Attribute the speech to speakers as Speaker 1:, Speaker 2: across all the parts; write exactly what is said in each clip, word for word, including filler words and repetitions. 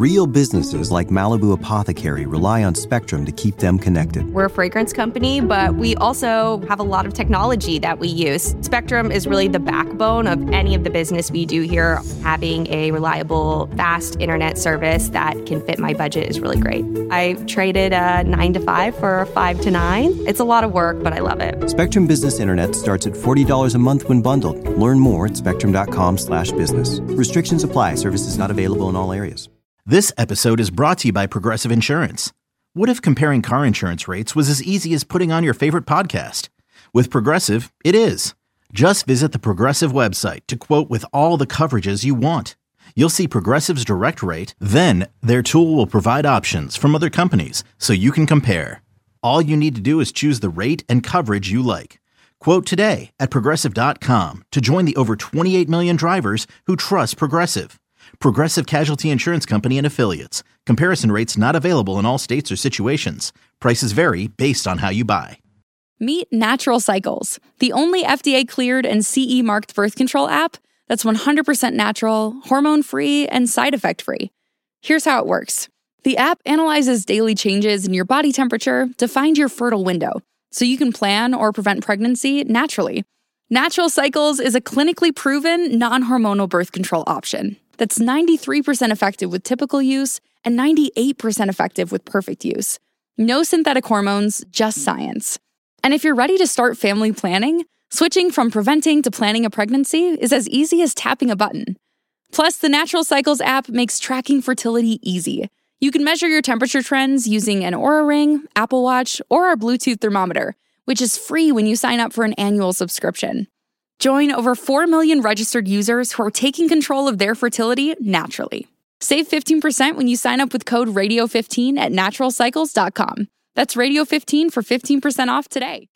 Speaker 1: Real businesses like Malibu Apothecary rely on Spectrum to keep them connected.
Speaker 2: We're a fragrance company, but we also have a lot of technology that we use. Spectrum is really the backbone of any of the business we do here. Having a reliable, fast internet service that can fit my budget is really great. I traded a nine to five for a five to nine. It's a lot of work, but I love it.
Speaker 1: Spectrum Business Internet starts at forty dollars a month when bundled. Learn more at spectrum.com slash business. Restrictions apply. Services not available in all areas.
Speaker 3: This episode is brought to you by Progressive Insurance. What if comparing car insurance rates was as easy as putting on your favorite podcast? With Progressive, it is. Just visit the Progressive website to quote with all the coverages you want. You'll see Progressive's direct rate, then their tool will provide options from other companies so you can compare. All you need to do is choose the rate and coverage you like. Quote today at progressive dot com to join the over twenty-eight million drivers who trust Progressive. Progressive Casualty Insurance Company and Affiliates. Comparison rates not available in all states or situations. Prices vary based on how you buy.
Speaker 4: Meet Natural Cycles, the only F D A-cleared and C E-marked birth control app that's one hundred percent natural, hormone-free, and side effect-free. Here's how it works. The app analyzes daily changes in your body temperature to find your fertile window, so you can plan or prevent pregnancy naturally. Natural Cycles is a clinically proven, non-hormonal birth control option that's ninety-three percent effective with typical use and ninety-eight percent effective with perfect use. No synthetic hormones, just science. And if you're ready to start family planning, switching from preventing to planning a pregnancy is as easy as tapping a button. Plus, the Natural Cycles app makes tracking fertility easy. You can measure your temperature trends using an Oura Ring, Apple Watch, or our Bluetooth thermometer, which is free when you sign up for an annual subscription. Join over four million registered users who are taking control of their fertility naturally. Save fifteen percent when you sign up with code radio fifteen at natural cycles dot com. That's radio fifteen for fifteen percent off today.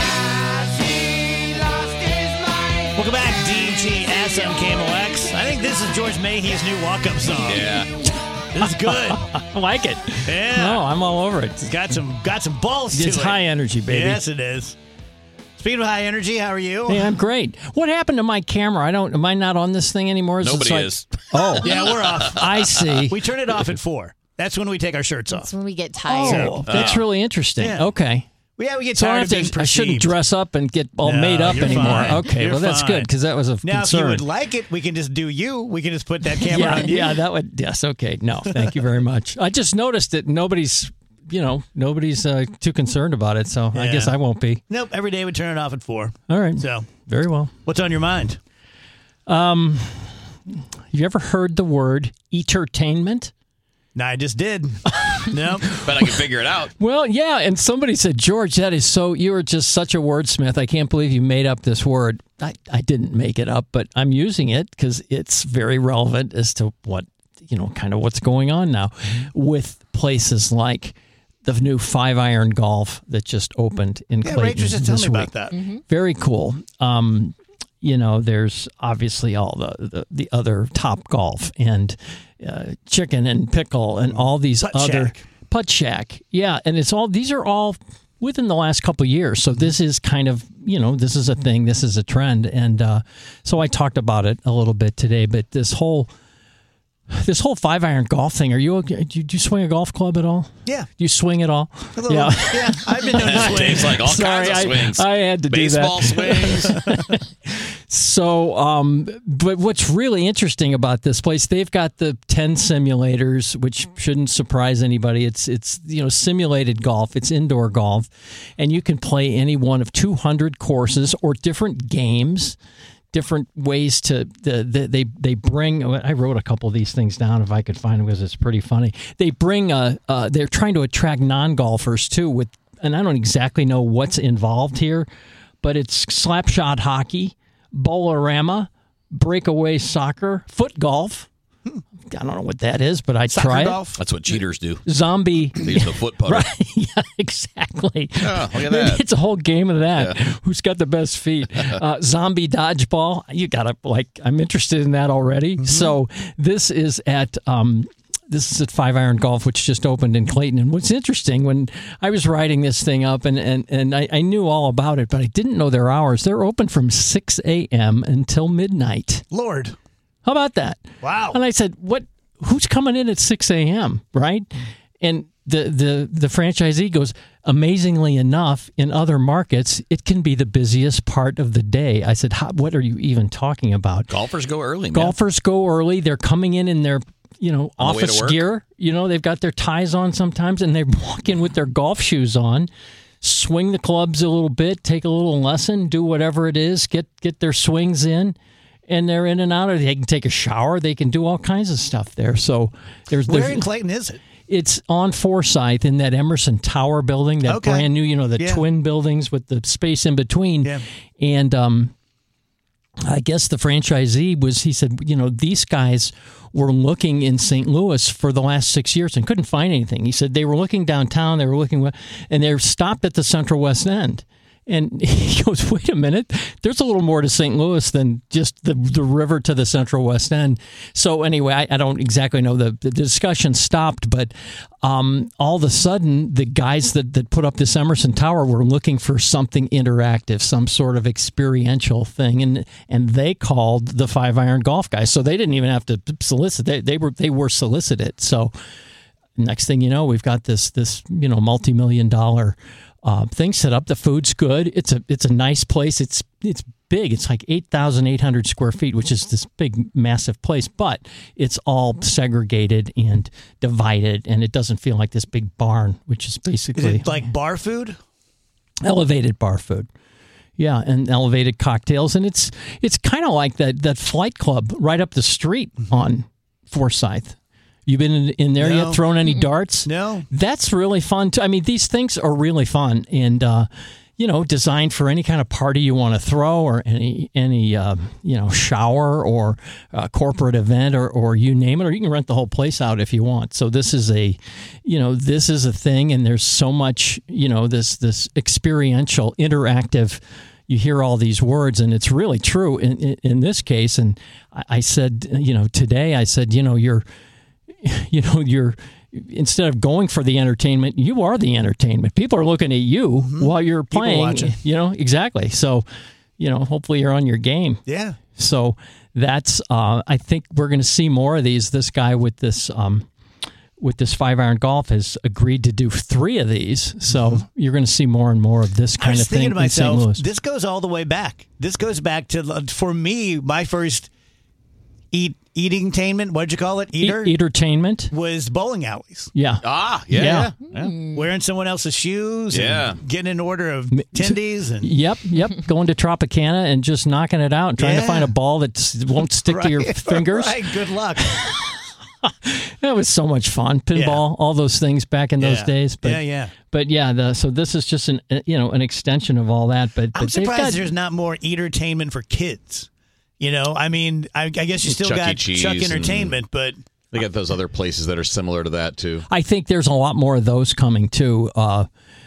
Speaker 5: Welcome back, D J S on K M O X. I think this is George Mayhew's new walk-up song.
Speaker 6: Yeah.
Speaker 5: This is good.
Speaker 7: I like it.
Speaker 5: Yeah.
Speaker 7: No, I'm all over it.
Speaker 5: It's got some got some balls to it.
Speaker 7: It's high energy, baby.
Speaker 5: Yes, it is. Speaking of high energy, how are you?
Speaker 7: Hey, I'm great. What happened to my camera? I don't. Am I not on this thing anymore? Is
Speaker 6: Nobody
Speaker 7: like,
Speaker 6: is.
Speaker 7: Oh,
Speaker 5: Yeah, we're off.
Speaker 7: I see.
Speaker 5: We turn it off at four. That's when we take our shirts off.
Speaker 8: That's when we get tired.
Speaker 7: Oh, that's
Speaker 6: Oh.
Speaker 7: really interesting.
Speaker 5: Yeah.
Speaker 7: Okay.
Speaker 5: Yeah, we get
Speaker 7: So I,
Speaker 5: tired
Speaker 7: have
Speaker 5: of
Speaker 7: to,
Speaker 5: being
Speaker 7: I
Speaker 5: perceived.
Speaker 7: shouldn't dress up and get all
Speaker 5: No,
Speaker 7: made up
Speaker 5: you're
Speaker 7: anymore.
Speaker 5: fine.
Speaker 7: Okay,
Speaker 5: You're
Speaker 7: well that's
Speaker 5: fine.
Speaker 7: good because that was a
Speaker 5: Now,
Speaker 7: concern.
Speaker 5: if you would like it, we can just do you. We can just put that camera
Speaker 7: yeah,
Speaker 5: on you.
Speaker 7: yeah, that would. Yes, okay. No, thank you very much. I just noticed that nobody's, you know, nobody's uh, too concerned about it. So I
Speaker 5: Yeah.
Speaker 7: guess I won't be.
Speaker 5: Nope, every day we turn it off at four.
Speaker 7: All right.
Speaker 5: So,
Speaker 7: Very well.
Speaker 5: what's on your mind?
Speaker 7: Um, you ever heard the word entertainment?
Speaker 5: No, I just did. Nope.
Speaker 6: But I can figure it out.
Speaker 7: Well, yeah, and somebody said, George, that is so, you are just such a wordsmith. I can't believe you made up this word. I, I didn't make it up, but I'm using it because it's very relevant as to what, you know, kind of what's going on now with places like the new Five Iron Golf that just opened in
Speaker 5: Yeah,
Speaker 7: Clayton
Speaker 5: Rachel just told
Speaker 7: this
Speaker 5: me
Speaker 7: week.
Speaker 5: about that.
Speaker 8: Mm-hmm.
Speaker 7: Very cool. Um, you know, there's obviously all the, the, the other Top Golf and uh, Chicken and Pickle and all these
Speaker 5: Putt
Speaker 7: other
Speaker 5: Shack.
Speaker 7: Putt Shack. Yeah, and it's all these are all within the last couple of years. So this is kind of, you know, this is a thing, this is a trend. And uh, so I talked about it a little bit today, but this whole This whole five iron golf thing. Are you okay? Do you, do you swing a golf club at all?
Speaker 5: Yeah.
Speaker 7: Do you swing at all?
Speaker 5: A little-
Speaker 7: Yeah.
Speaker 5: yeah, I've been doing swings.
Speaker 6: Dave's like all
Speaker 7: Sorry,
Speaker 6: kinds of swings.
Speaker 7: I, I had to
Speaker 6: Baseball
Speaker 7: do that.
Speaker 6: swings.
Speaker 7: So, um, but what's really interesting about this place, they've got the ten simulators, which shouldn't surprise anybody. It's, it's you know, simulated golf. It's indoor golf. And you can play any one of two hundred courses or different games, different ways to, the, the, they they bring, I wrote a couple of these things down if I could find them because it's pretty funny. They bring, uh, uh, they're trying to attract non-golfers too with, and I don't exactly know what's involved here, but it's slap shot hockey, Bowl-O-Rama, breakaway soccer, foot golf. I don't know what that is, but I'd
Speaker 5: Soccer
Speaker 7: try
Speaker 5: golf?
Speaker 7: it.
Speaker 6: That's what cheaters do.
Speaker 7: Zombie.
Speaker 6: They use the foot putter.
Speaker 7: Right. Yeah, exactly.
Speaker 6: Oh, look at that.
Speaker 7: It's a whole game of that.
Speaker 6: Yeah.
Speaker 7: Who's got the best feet? Uh, zombie dodgeball. You gotta like. I'm interested in that already.
Speaker 5: Mm-hmm.
Speaker 7: So this is at um, this is at Five Iron Golf, which just opened in Clayton. And what's interesting, when I was writing this thing up, and and and I, I knew all about it, but I didn't know their hours. They're open from six a.m. until midnight.
Speaker 5: Lord.
Speaker 7: How about that?
Speaker 5: Wow.
Speaker 7: And I said, what? who's coming in at six a.m., right? And the, the, the franchisee goes, amazingly enough, in other markets, it can be the busiest part of the day. I said, How, what are you even talking about?
Speaker 6: Golfers go early, man.
Speaker 7: Golfers go early. They're coming in in their, you know,
Speaker 6: On the way to
Speaker 7: office
Speaker 6: work.
Speaker 7: gear. You know, they've got their ties on sometimes, and they walk in with their golf shoes on, swing the clubs a little bit, take a little lesson, do whatever it is, get get their swings in, and they're in and out. Or they can take a shower. They can do all kinds of stuff there. So there's
Speaker 8: Where
Speaker 7: there's,
Speaker 8: in Clayton is it?
Speaker 7: It's on Forsyth in that Emerson Tower building, that
Speaker 8: Okay.
Speaker 7: brand new, you know, the
Speaker 8: Yeah.
Speaker 7: twin buildings with the space in between.
Speaker 8: Yeah.
Speaker 7: And um, I guess the franchisee was, he said, you know, these guys were looking in Saint Louis for the last six years and couldn't find anything. He said they were looking downtown, they were looking, and they were stopped at the Central West End. And he goes, wait a minute, there's a little more to Saint Louis than just the the river to the Central West End. So anyway, I, I don't exactly know. The, the discussion stopped, but um, all of a sudden, the guys that, that put up this Emerson Tower were looking for something interactive, some sort of experiential thing, and and they called the Five Iron Golf guys. So they didn't even have to solicit. They, they were they were solicited. So next thing you know, we've got this this you know multi-million dollar Uh, things set up. The food's good. It's a it's a nice place. It's it's big. It's like eight thousand eight hundred square feet, which is this big, massive place. But it's all segregated and divided, and it doesn't feel like this big barn, which is
Speaker 8: Is
Speaker 7: basically
Speaker 8: it like bar food?
Speaker 7: elevated bar food. Yeah, and elevated cocktails, and it's it's kind of like that that flight club right up the street on Forsyth. You been in, in there
Speaker 8: No.
Speaker 7: yet? Thrown any darts?
Speaker 8: No.
Speaker 7: That's really fun too. I mean, these things are really fun, and uh, you know, designed for any kind of party you want to throw, or any any uh, you know shower or uh, corporate event, or or you name it, or you can rent the whole place out if you want. So this is a, you know, this is a thing, and there's so much, you know, this this experiential, interactive. You hear all these words, and it's really true in in, in this case. And I, I said, you know, today I said, you know, you're. You know, you're instead of going for the entertainment, you are the entertainment. People are looking at you mm-hmm. while you're
Speaker 8: People
Speaker 7: playing.
Speaker 8: watching.
Speaker 7: You know, exactly. So, you know, hopefully you're on your game.
Speaker 8: Yeah.
Speaker 7: So that's. Uh, I think we're going to see more of these. This guy with this. Um, with this Five Iron Golf has agreed to do three of these, so mm-hmm. you're going to see more and more of this kind
Speaker 8: I was
Speaker 7: of thing
Speaker 8: thinking to
Speaker 7: in Saint
Speaker 8: myself,
Speaker 7: Louis.
Speaker 8: this goes all the way back. This goes back to, for me, my first eat eating-tainment, what'd you call it? Eater?
Speaker 7: E- entertainment
Speaker 8: was bowling alleys.
Speaker 7: Yeah.
Speaker 6: Ah, yeah.
Speaker 7: Yeah.
Speaker 6: yeah. yeah.
Speaker 8: Wearing someone else's shoes
Speaker 6: Yeah.
Speaker 8: and getting an order of tendies. And
Speaker 7: Yep, yep. Going to Tropicana and just knocking it out and trying
Speaker 8: Yeah.
Speaker 7: to find a ball that s- won't stick
Speaker 8: right,
Speaker 7: to your fingers.
Speaker 8: Right, good luck.
Speaker 7: That was so much fun. Pinball, all those things back in those
Speaker 8: Yeah.
Speaker 7: days. But,
Speaker 8: Yeah, yeah.
Speaker 7: But yeah, the, so this is just an uh, you know an extension of all that. But, but
Speaker 8: I'm
Speaker 7: they've
Speaker 8: surprised
Speaker 7: got,
Speaker 8: there's not more entertainment for kids. You know, I mean, I, I guess you still
Speaker 6: Chuck E.
Speaker 8: got
Speaker 6: Cheese
Speaker 8: Chuck
Speaker 6: and-
Speaker 8: Entertainment, but
Speaker 6: They got those other places that are similar to that too.
Speaker 7: I think there's a lot more of those coming too. Uh,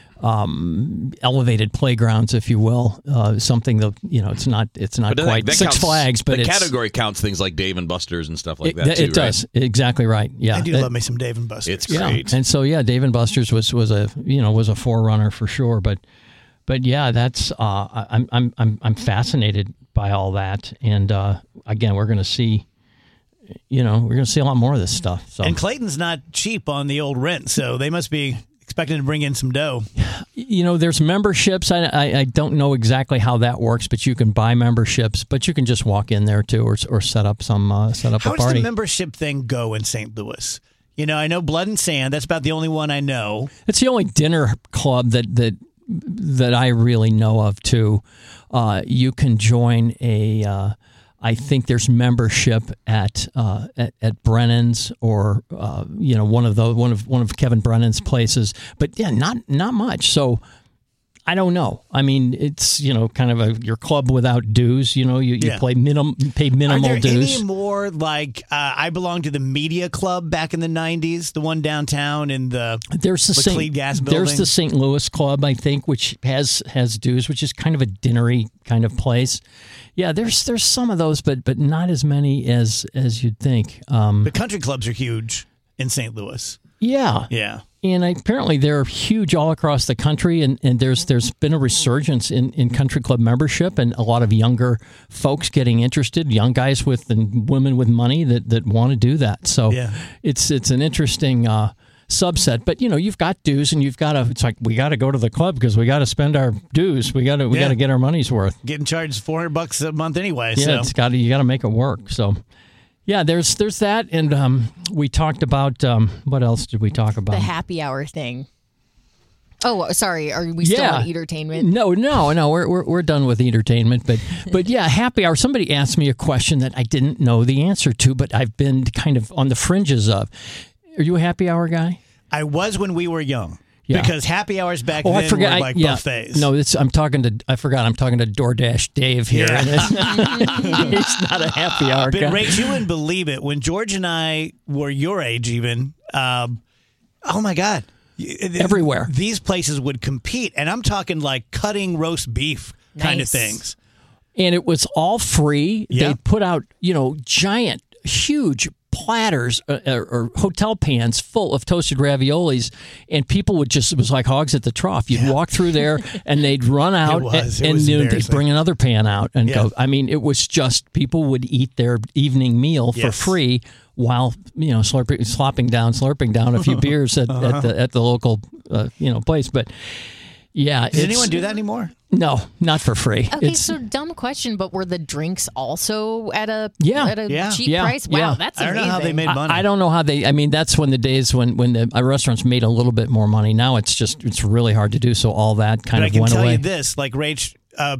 Speaker 7: um, elevated playgrounds, if you will, uh, something that you know it's not it's not
Speaker 6: But
Speaker 7: quite
Speaker 6: that
Speaker 7: Six
Speaker 6: counts-
Speaker 7: Flags, but
Speaker 6: the
Speaker 7: it's,
Speaker 6: category counts things like Dave and Buster's and stuff like
Speaker 7: it,
Speaker 6: that
Speaker 7: it
Speaker 6: too. right?
Speaker 7: does exactly right. Yeah,
Speaker 8: I do
Speaker 7: It-
Speaker 8: love me some Dave and Buster's.
Speaker 6: It's
Speaker 7: Yeah,
Speaker 6: great.
Speaker 7: and so yeah, Dave and Buster's was was a you know was a forerunner for sure. But but yeah, that's uh, I- I'm I'm I'm I'm fascinated by all that, and uh, again, we're going to see, you know, we're going to see a lot more of this stuff. So
Speaker 8: And Clayton's not cheap on the old rent, so they must be expecting to bring in some dough.
Speaker 7: you know, there's memberships. I, I I don't know exactly how that works, but you can buy memberships, but you can just walk in there too, or or set up some uh, set up
Speaker 8: How
Speaker 7: a
Speaker 8: does
Speaker 7: party.
Speaker 8: the membership thing go in Saint Louis? You know, I know Blood and Sand. That's about the only one I know.
Speaker 7: It's the only dinner club that that that I really know of too. Uh, you can join a. Uh, I think there's membership at uh, at, at Brennan's or uh, you know one of the one of one of Kevin Brennan's places, but yeah, not not much. So I don't know. I mean, it's you know kind of a your club without dues. You know, you, you
Speaker 8: Yeah.
Speaker 7: play minimum, you pay minimal
Speaker 8: Are there
Speaker 7: dues.
Speaker 8: any more like uh, I belonged to the Media Club back in the nineties, the one downtown in the
Speaker 7: There's the
Speaker 8: McLeod
Speaker 7: Saint
Speaker 8: Gas
Speaker 7: There's
Speaker 8: Building?
Speaker 7: the Saint Louis Club, I think, which has has dues, which is kind of a dinnery kind of place. Yeah, there's there's some of those, but but not as many as as you'd think. Um,
Speaker 8: the country clubs are huge in Saint Louis.
Speaker 7: yeah,
Speaker 8: Yeah.
Speaker 7: And apparently they're huge all across the country, and, and there's there's been a resurgence in, in country club membership, and a lot of younger folks getting interested, young guys with and women with money that, that want to do that. So
Speaker 8: Yeah.
Speaker 7: it's it's an interesting uh, subset. But you know, you've got dues, and you've got to. It's like we got to go to the club because we got to spend our dues. We got to we
Speaker 8: Yeah.
Speaker 7: got to get our money's worth.
Speaker 8: Getting charged four hundred bucks a month anyway.
Speaker 7: Yeah,
Speaker 8: so.
Speaker 7: it's got to you got to make it work. So. Yeah, there's there's that, and um, we talked about um, what else did we talk about?
Speaker 9: The happy hour thing. Oh, sorry. Are we still
Speaker 7: Yeah.
Speaker 9: on entertainment?
Speaker 7: No, no, no. We're we're, we're done with entertainment, but but yeah, happy hour. Somebody asked me a question that I didn't know the answer to, but I've been kind of on the fringes of. Are you a happy hour guy?
Speaker 8: I was when we were young.
Speaker 7: Yeah.
Speaker 8: Because happy hours back
Speaker 7: Oh,
Speaker 8: then
Speaker 7: I forgot.
Speaker 8: were
Speaker 7: I-
Speaker 8: like
Speaker 7: yeah.
Speaker 8: buffets.
Speaker 7: No, it's, I'm talking to. I forgot. I'm talking to DoorDash Dave here.
Speaker 8: Yeah.
Speaker 7: And it's, he's not a happy hour
Speaker 8: But
Speaker 7: guy.
Speaker 8: Rach, you wouldn't believe it. When George and I were your age even, um, oh my God.
Speaker 7: Everywhere.
Speaker 8: These places would compete. And I'm talking like cutting roast beef kind
Speaker 9: Nice.
Speaker 8: of things.
Speaker 7: And it was all free.
Speaker 8: Yeah.
Speaker 7: They put out, you know, giant, huge platters uh, or, or hotel pans full of toasted raviolis, and people would just, it was like hogs at the trough. You'd walk through there and they'd run out
Speaker 8: was.
Speaker 7: and,
Speaker 8: It
Speaker 7: and
Speaker 8: was
Speaker 7: then they'd
Speaker 8: embarrassing.
Speaker 7: bring another pan out and
Speaker 8: Yeah.
Speaker 7: go. I mean, it was just, people would eat their evening meal for
Speaker 8: Yes.
Speaker 7: free while, you know, slurping, slopping down, slurping down a few beers at,
Speaker 8: Uh-huh.
Speaker 7: at the at the local, uh, you know, place. But yeah.
Speaker 8: Does
Speaker 7: it's-
Speaker 8: anyone do that anymore?
Speaker 7: No, not for free.
Speaker 9: Okay,
Speaker 7: It's-
Speaker 9: so dumb question, but were the drinks also at a
Speaker 7: Yeah.
Speaker 9: at a
Speaker 8: Yeah.
Speaker 9: cheap
Speaker 7: Yeah.
Speaker 9: price? Wow,
Speaker 7: Yeah.
Speaker 9: that's
Speaker 8: I don't
Speaker 9: amazing.
Speaker 8: know how they made money.
Speaker 7: I, I don't know how they. I mean, that's when the days when when the uh, restaurants made a little bit more money. Now it's just it's really hard to do. So all that kind
Speaker 8: But I
Speaker 7: of
Speaker 8: can
Speaker 7: went
Speaker 8: tell
Speaker 7: away.
Speaker 8: you this, like Rach, uh,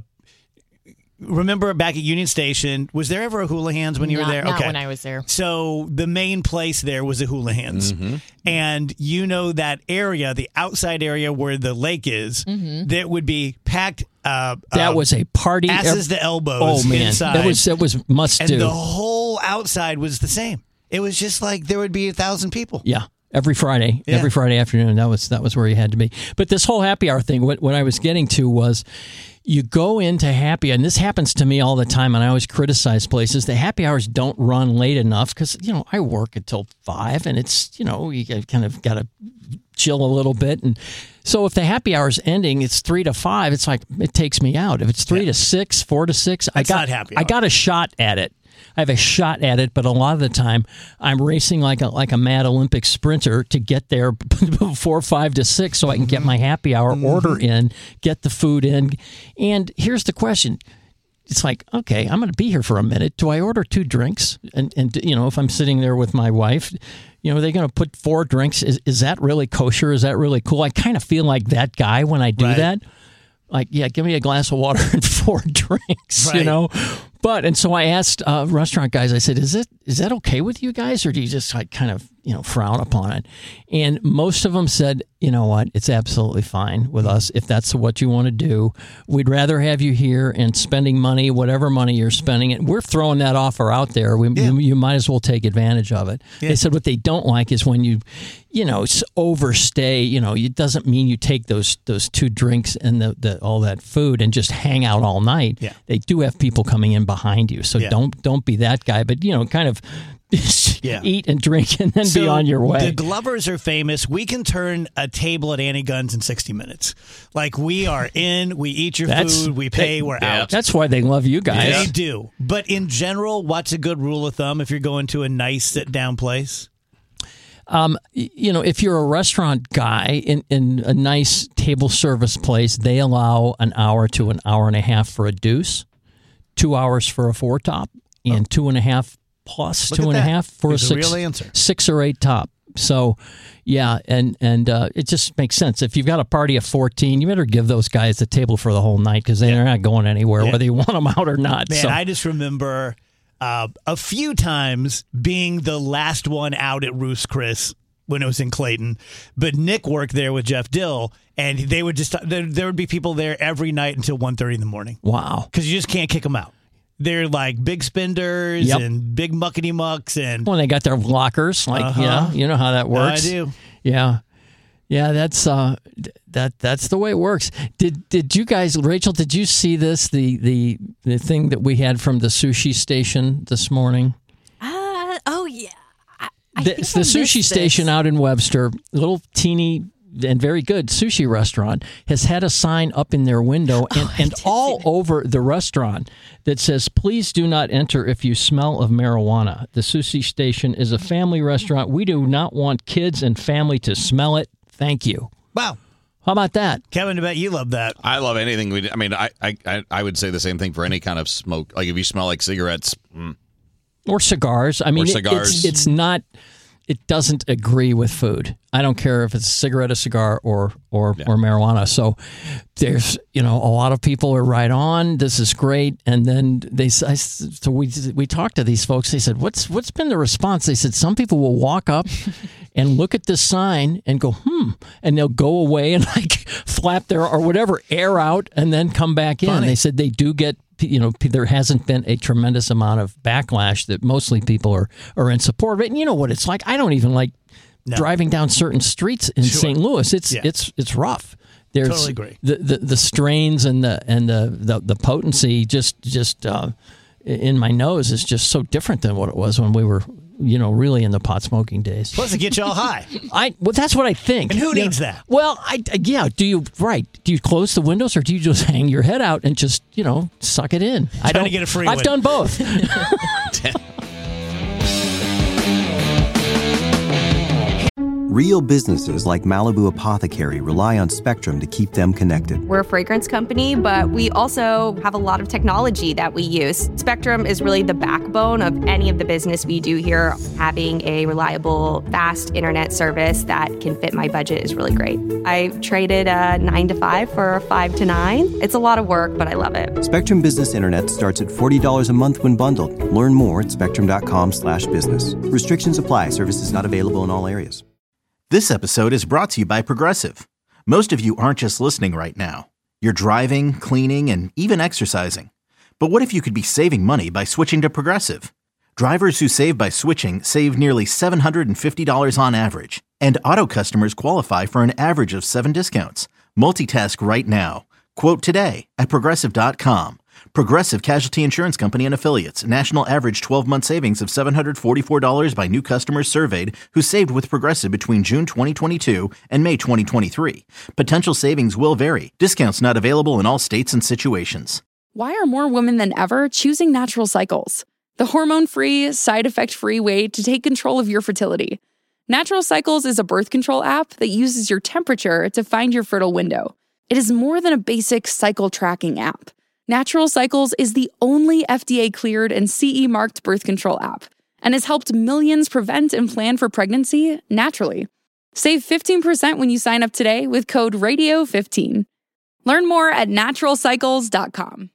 Speaker 8: remember back at Union Station, was there ever a Houlihan's when you
Speaker 9: not,
Speaker 8: were there?
Speaker 9: Not when I was there.
Speaker 8: So the main place there was a Houlihan's. And you know that area, the outside area where the lake is, that would be packed. Uh,
Speaker 7: that
Speaker 8: uh,
Speaker 7: was a party.
Speaker 8: asses
Speaker 7: ev-
Speaker 8: to elbows
Speaker 7: Oh man,
Speaker 8: inside.
Speaker 7: that was that was must
Speaker 8: and
Speaker 7: do.
Speaker 8: the whole outside was the same. It was just like there would be a thousand people.
Speaker 7: Yeah. Every Friday,
Speaker 8: Yeah.
Speaker 7: every Friday afternoon, that was that was where you had to be. But this whole happy hour thing, what what I was getting to was, you go into happy, and this happens to me all the time, and I always criticize places. The happy hours don't run late enough because you know I work until five, and it's you know you kind of got to chill a little bit, and so if the happy hour's ending, it's three to five. It's like it takes me out. If it's three to six, four to six, I
Speaker 8: That's
Speaker 7: got
Speaker 8: not happy
Speaker 7: I
Speaker 8: hour.
Speaker 7: got a shot at it. I have a shot at it, but a lot of the time I'm racing like a like a mad Olympic sprinter to get there before five to six, so I can get my happy hour order in, get the food in. And here's the question: it's like, okay, I'm going to be here for a minute. Do I order two drinks? And and you know, if I'm sitting there with my wife, you know, are they going to put four drinks? Is is that really kosher? Is that really cool? I kind of feel like that guy when I do
Speaker 8: Right.
Speaker 7: that. Like, yeah, give me a glass of water and four drinks, you
Speaker 8: Right.
Speaker 7: know. But and so I asked uh, restaurant guys. I said, "Is it is that okay with you guys, or do you just like kind of you know frown upon it?" And most of them said, "You know what? It's absolutely fine with us if that's what you want to do. We'd rather have you here and spending money, whatever money you're spending, and we're throwing that offer out there. We,
Speaker 8: Yeah.
Speaker 7: you, you might as well take advantage of it."
Speaker 8: Yeah.
Speaker 7: They said what they don't like is when you, you know, s- overstay. You know, it doesn't mean you take those those two drinks and the, the all that food and just hang out all night.
Speaker 8: Yeah.
Speaker 7: They do have people coming in behind you, so
Speaker 8: Yeah.
Speaker 7: don't don't be that guy. But you know, kind of
Speaker 8: Yeah.
Speaker 7: eat and drink and then be
Speaker 8: So
Speaker 7: on your way.
Speaker 8: The Glovers are famous. We can turn a table at Annie Gunn's in sixty minutes. Like we are in, we eat your
Speaker 7: That's-
Speaker 8: food, we pay, we're
Speaker 6: Yeah.
Speaker 8: out.
Speaker 7: That's why they love you guys.
Speaker 8: They do. But in general, what's a good rule of thumb if you're going to a nice sit down place?
Speaker 7: Um, y- you know, if you're a restaurant guy in, in a nice table service place, they allow an hour to an hour and a half for a deuce, two hours for a four top, and two and a half plus
Speaker 8: Look
Speaker 7: two
Speaker 8: at
Speaker 7: and a
Speaker 8: that.
Speaker 7: half for
Speaker 8: There's
Speaker 7: a
Speaker 8: a
Speaker 7: six,
Speaker 8: real answer.
Speaker 7: six or eight top. So, yeah, and and uh, it just makes sense. If you've got a party of fourteen, you better give those guys the table for the whole night because they're not going anywhere,
Speaker 8: Yeah.
Speaker 7: whether you want them out or not.
Speaker 8: Man,
Speaker 7: so,
Speaker 8: I just remember uh, a few times being the last one out at Ruth's Chris when it was in Clayton. But Nick worked there with Jeff Dill, and they would just there, there would be people there every night until one thirty in the morning
Speaker 7: wow.
Speaker 8: because you just can't kick them out. They're like big spenders
Speaker 7: Yep.
Speaker 8: and big muckety mucks, and
Speaker 7: When they got their lockers, like
Speaker 8: Uh-huh.
Speaker 7: yeah, you know how that works.
Speaker 8: I do.
Speaker 7: Yeah, yeah, that's uh, th- that that's the way it works. Did did you guys, Rachel? Did you see this the the the thing that we had from the sushi station this morning?
Speaker 9: Uh, oh yeah.
Speaker 7: the, the sushi station out in Webster, little teeny and very good sushi restaurant, has had a sign up in their window and,
Speaker 9: oh,
Speaker 7: and all over the restaurant that says, please do not enter if you smell of marijuana. The sushi station is a family restaurant. We do not want kids and family to smell it. Thank you.
Speaker 8: Wow.
Speaker 7: How about that?
Speaker 8: Kevin, I bet you love that.
Speaker 6: I love anything. We, I mean, I, I I would say the same thing for any kind of smoke. Like if you smell like cigarettes. Mm.
Speaker 7: Or cigars. I mean,
Speaker 6: or cigars.
Speaker 7: It's, it's not, it doesn't agree with food. I don't care if it's a cigarette, a cigar, or or, yeah. or marijuana. So there's, you know, a lot of people are right on. This is great. And then they, I, so we we talked to these folks. They said, what's what's been the response? They said some people will walk up and look at this sign and go, hmm, and they'll go away and like flap their or whatever air out and then come back in.
Speaker 8: Funny.
Speaker 7: They said they do get, you know, there hasn't been a tremendous amount of backlash, that mostly people are, are in support of it. And you know what it's like? I don't even like no. driving down certain streets in
Speaker 8: sure.
Speaker 7: Saint Louis. It's
Speaker 8: yeah.
Speaker 7: it's it's rough. There's
Speaker 8: totally agree.
Speaker 7: The, the the strains and the and the the, the potency just just uh, in my nose is just so different than what it was when we were, you know, really in the pot smoking days.
Speaker 8: Plus, it gets you all high.
Speaker 7: I well, that's what I think.
Speaker 8: And who
Speaker 7: you
Speaker 8: needs
Speaker 7: know?
Speaker 8: that?
Speaker 7: Well, I yeah. Do you right? Do you close the windows or do you just hang your head out and just, you know, suck it in?
Speaker 8: Trying
Speaker 7: I don't
Speaker 8: to get a free.
Speaker 7: I've
Speaker 8: win.
Speaker 7: done both.
Speaker 1: Real businesses like Malibu Apothecary rely on Spectrum to keep them connected.
Speaker 2: We're a fragrance company, but we also have a lot of technology that we use. Spectrum is really the backbone of any of the business we do here. Having a reliable, fast internet service that can fit my budget is really great. I traded a nine to five for a five to nine. It's a lot of work, but I love it.
Speaker 1: Spectrum Business Internet starts at forty dollars a month when bundled. Learn more at spectrum.com slash business. Restrictions apply. Services not available in all areas.
Speaker 3: This episode is brought to you by Progressive. Most of you aren't just listening right now. You're driving, cleaning, and even exercising. But what if you could be saving money by switching to Progressive? Drivers who save by switching save nearly seven hundred fifty dollars on average. And auto customers qualify for an average of seven discounts. Multitask right now. Quote today at Progressive dot com. Progressive Casualty Insurance Company and Affiliates. National average twelve-month savings of seven hundred forty-four dollars by new customers surveyed who saved with Progressive between June twenty twenty-two and May twenty twenty-three. Potential savings will vary. Discounts not available in all states and situations.
Speaker 4: Why are more women than ever choosing Natural Cycles? The hormone-free, side-effect-free way to take control of your fertility. Natural Cycles is a birth control app that uses your temperature to find your fertile window. It is more than a basic cycle tracking app. Natural Cycles is the only F D A-cleared and C E-marked birth control app and has helped millions prevent and plan for pregnancy naturally. Save fifteen percent when you sign up today with code radio fifteen. Learn more at natural cycles dot com.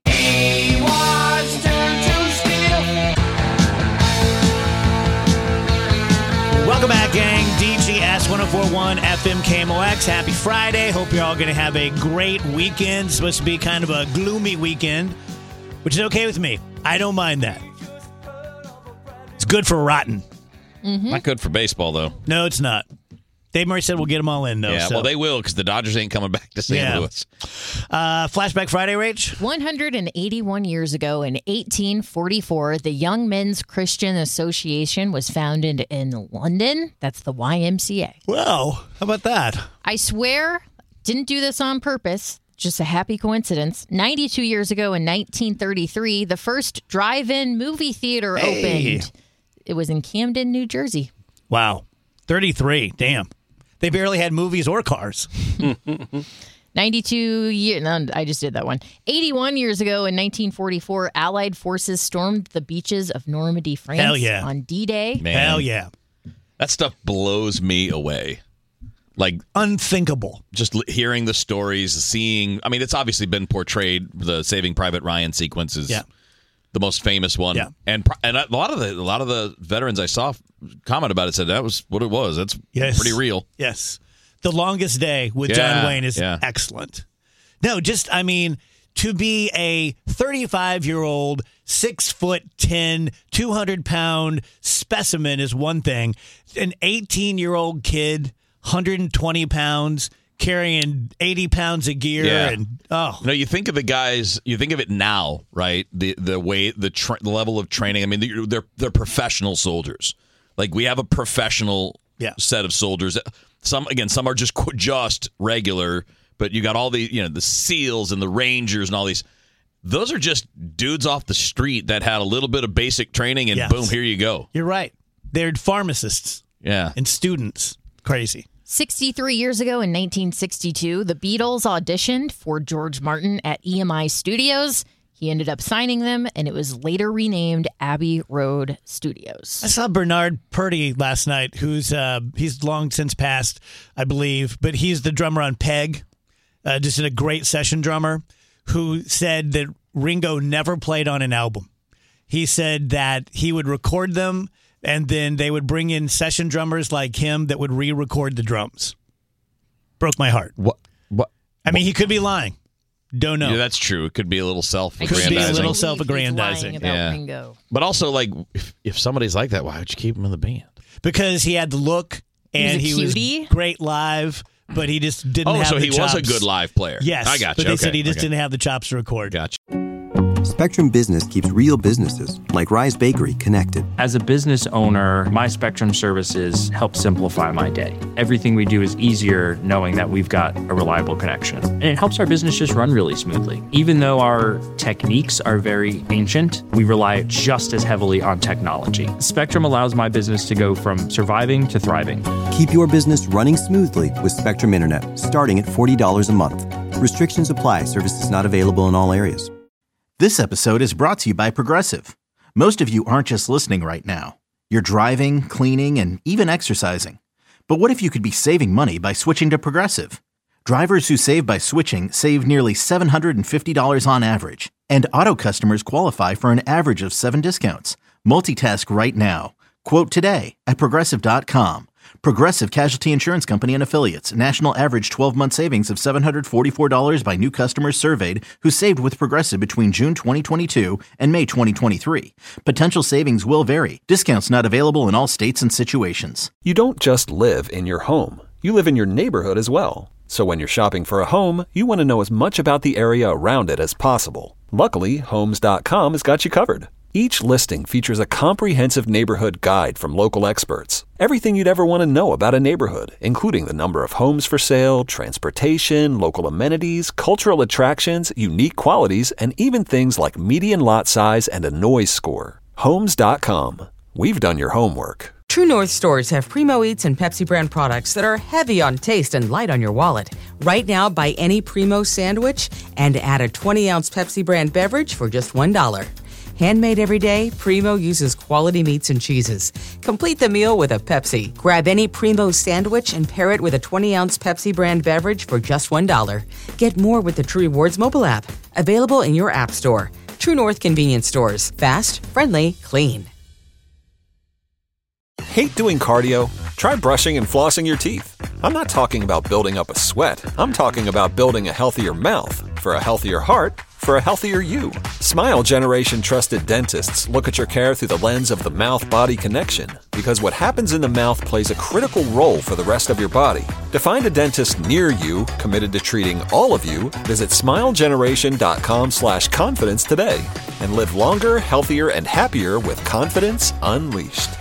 Speaker 8: Welcome back, gang. D G S one oh four point one F M K M O X. Happy Friday. Hope you're all going to have a great weekend. It's supposed to be kind of a gloomy weekend, which is okay with me. I don't mind that. It's good for rotten.
Speaker 9: Mm-hmm.
Speaker 6: Not good for baseball, though.
Speaker 8: No, it's not. Dave Murray said we'll get them all in, though.
Speaker 6: Yeah,
Speaker 8: so.
Speaker 6: well, they will because the Dodgers ain't coming back to Saint
Speaker 8: Yeah.
Speaker 6: Louis.
Speaker 8: Uh, Flashback Friday, Rach?
Speaker 9: one hundred eighty-one years ago in eighteen forty-four, the Young Men's Christian Association was founded in London. That's the Y M C A.
Speaker 8: Well, how about that?
Speaker 9: I swear, didn't do this on purpose. Just a happy coincidence. ninety-two years ago in nineteen thirty-three, the first drive-in movie theater
Speaker 8: Hey.
Speaker 9: opened. It was in Camden, New Jersey.
Speaker 8: Wow. thirty-three. Damn. They barely had movies or cars.
Speaker 9: ninety-two years, no, I just did that one. eighty-one years ago in nineteen forty-four, Allied forces stormed the beaches of Normandy, France
Speaker 8: Hell yeah.
Speaker 9: on D-Day.
Speaker 6: Man,
Speaker 8: Hell yeah.
Speaker 6: that stuff blows me away. Like,
Speaker 8: Unthinkable.
Speaker 6: just l- hearing the stories, seeing. I mean, it's obviously been portrayed. The Saving Private Ryan sequence is
Speaker 8: Yeah.
Speaker 6: the most famous one,
Speaker 8: Yeah.
Speaker 6: and pr- and a lot of the a lot of the veterans I saw comment about it said that was what it was. That's
Speaker 8: Yes.
Speaker 6: pretty real.
Speaker 8: Yes. The Longest Day with
Speaker 6: Yeah,
Speaker 8: John Wayne is
Speaker 6: yeah.
Speaker 8: excellent. No, just, I mean, to be a thirty-five-year-old, six foot ten, two hundred pound specimen is one thing. An eighteen-year-old kid, one hundred twenty pounds, carrying eighty pounds of gear.
Speaker 6: Yeah.
Speaker 8: and oh,
Speaker 6: You know, you think of the guys. You think of it now, right? The the way the, tra- the level of training. I mean, they're they're, they're professional soldiers. Like we have a professional
Speaker 8: yeah.
Speaker 6: set of soldiers. Some again, some are just just regular, but you got all the you know the SEALs and the Rangers and all these. Those are just dudes off the street that had a little bit of basic training, and
Speaker 8: yes.
Speaker 6: boom, here you go.
Speaker 8: You're right. They're pharmacists.
Speaker 6: Yeah,
Speaker 8: and students. Crazy.
Speaker 9: sixty-three years ago in nineteen sixty-two, the Beatles auditioned for George Martin at E M I Studios. He ended up signing them, and it was later renamed Abbey Road Studios.
Speaker 8: I saw Bernard Purdy last night, who's uh, he's long since passed, I believe, but he's the drummer on Peg, uh, just a great session drummer, who said that Ringo never played on an album. He said that he would record them, and then they would bring in session drummers like him that would re-record the drums. Broke my heart.
Speaker 6: What? What?
Speaker 8: I mean, he could be lying. Don't know.
Speaker 6: Yeah, that's true. It could be a little self-aggrandizing.
Speaker 8: Could be a little self-aggrandizing.
Speaker 9: About
Speaker 6: yeah.
Speaker 9: Ringo.
Speaker 6: But also, like, if, if somebody's like that, why would you keep him in the band?
Speaker 8: Because he had the look, and
Speaker 9: he
Speaker 8: he
Speaker 9: was,
Speaker 8: was,
Speaker 9: was
Speaker 8: great live, but he just didn't
Speaker 6: oh,
Speaker 8: have
Speaker 6: so
Speaker 8: the
Speaker 6: he
Speaker 8: chops.
Speaker 6: was a good live player.
Speaker 8: Yes.
Speaker 6: I got you.
Speaker 8: But they
Speaker 6: okay.
Speaker 8: said he just
Speaker 6: okay.
Speaker 8: didn't have the chops to record.
Speaker 6: Gotcha.
Speaker 1: Spectrum Business keeps real businesses, like Rise Bakery, connected.
Speaker 10: As a business owner, my Spectrum services help simplify my day. Everything we do is easier knowing that we've got a reliable connection. And it helps our business just run really smoothly. Even though our techniques are very ancient, we rely just as heavily on technology. Spectrum allows my business to go from surviving to thriving.
Speaker 1: Keep your business running smoothly with Spectrum Internet, starting at forty dollars a month. Restrictions apply. Services not available in all areas.
Speaker 3: This episode is brought to you by Progressive. Most of you aren't just listening right now. You're driving, cleaning, and even exercising. But what if you could be saving money by switching to Progressive? Drivers who save by switching save nearly seven hundred fifty dollars on average. And auto customers qualify for an average of seven discounts. Multitask right now. Quote today at Progressive dot com. Progressive Casualty Insurance Company and Affiliates. National average twelve-month savings of seven hundred forty-four dollars by new customers surveyed who saved with Progressive between June twenty twenty-two and May twenty twenty-three. Potential savings will vary. Discounts not available in all states and situations.
Speaker 11: You don't just live in your home. You live in your neighborhood as well. So when you're shopping for a home, you want to know as much about the area around it as possible. Luckily, Homes dot com has got you covered. Each listing features a comprehensive neighborhood guide from local experts. Everything you'd ever want to know about a neighborhood, including the number of homes for sale, transportation, local amenities, cultural attractions, unique qualities, and even things like median lot size and a noise score. Homes dot com. We've done your homework.
Speaker 12: True North stores have Primo Eats and Pepsi brand products that are heavy on taste and light on your wallet. Right now, buy any Primo sandwich and add a twenty-ounce Pepsi brand beverage for just one dollar. Handmade every day, Primo uses quality meats and cheeses. Complete the meal with a Pepsi. Grab any Primo sandwich and pair it with a twenty-ounce Pepsi brand beverage for just one dollar. Get more with the True Rewards mobile app. Available in your app store. True North Convenience Stores. Fast, friendly, clean.
Speaker 11: Hate doing cardio? Try brushing and flossing your teeth. I'm not talking about building up a sweat. I'm talking about building a healthier mouth. For a healthier heart, for a healthier you. Smile Generation trusted dentists look at your care through the lens of the mouth-body connection, because what happens in the mouth plays a critical role for the rest of your body. To find a dentist near you committed to treating all of you, visit smilegeneration.com slash confidence today and live longer, healthier, and happier with confidence unleashed.